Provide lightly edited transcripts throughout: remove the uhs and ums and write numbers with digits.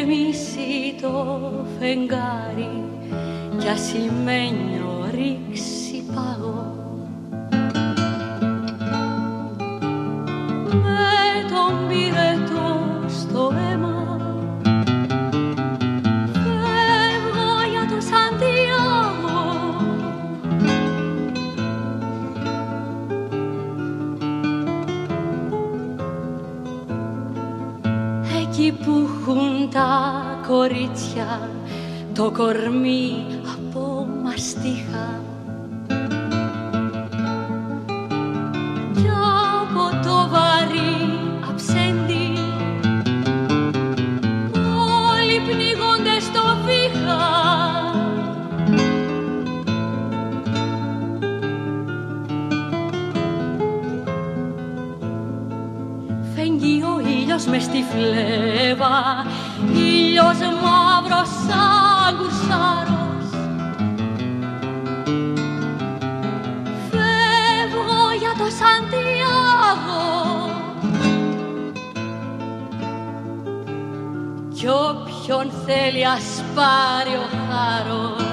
γκρεμίσει το φεγγάρι κι ασημένιο ρίξει πάγο. Με τον πυρετό στο αίμα φεύγω για το Σαντιάγο. Εκεί που έχουν τα κορίτσια το κορμί από μαστίχα κι από το βαρύ αψέντη όλοι πνίγονται στο βήχα. Φεγγεί ο ήλιος μες στη φλέβα, ήλιος μαύρος σαν γουσάρος. Φεύγω για το Σαντιάγο κι όποιον θέλει ας πάρει ο χάρος.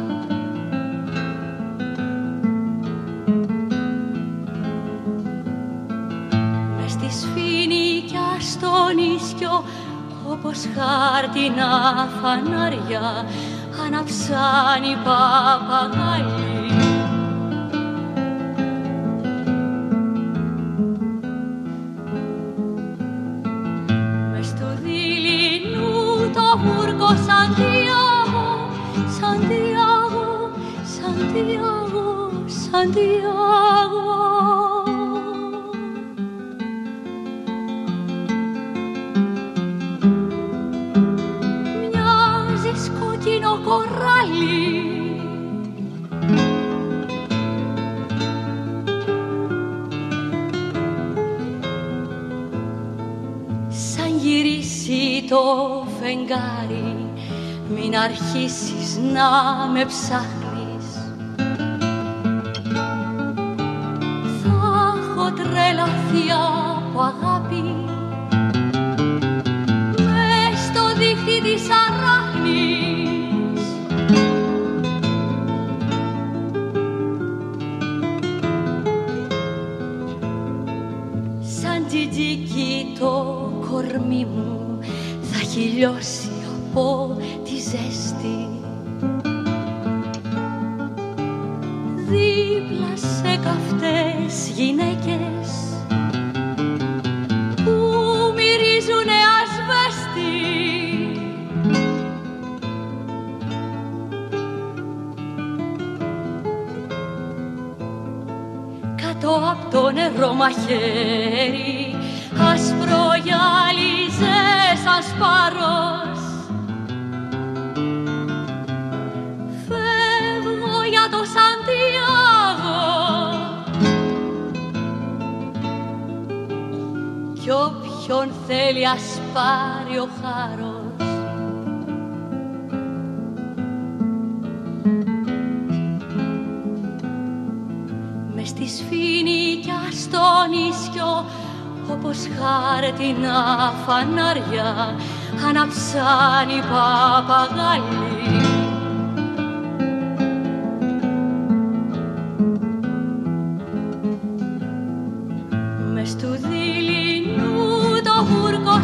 Μες στη σφήνη κι στον ίσκιο όπως χάρτινα φανάρια αναψάν οι παπαγάλοι. Μες του δειλινού το βούρκο Σαντιάγο, Σαντιάγο, Σαντιάγο, Σαντιάγο. Κοράλι σαν γυρίσει το φεγγάρι μην αρχίσεις να με ψάχνεις. Θα έχω τρελαθεί από αγάπη μες στο δίχτυ της αράχνης. Τζιτζίκι το κορμί μου θα χυλιώσει από τη ζέστη. Δίπλα σε καυτές γυναίκες που μυρίζουνε ασβέστη. Κάτω απ' το νερό μαχαίρι άσπρο γυάλιζε σαν σπάρος. Φεύγω για το Σαντιάγο κι όποιον θέλει ας πάρει ο χάρος. Μες στη σφήνη κι στον ίσκιο όπως χάρτινα φανάρια αναψάν οι παπαγάλοι. Μες του δειλινού το βούρκο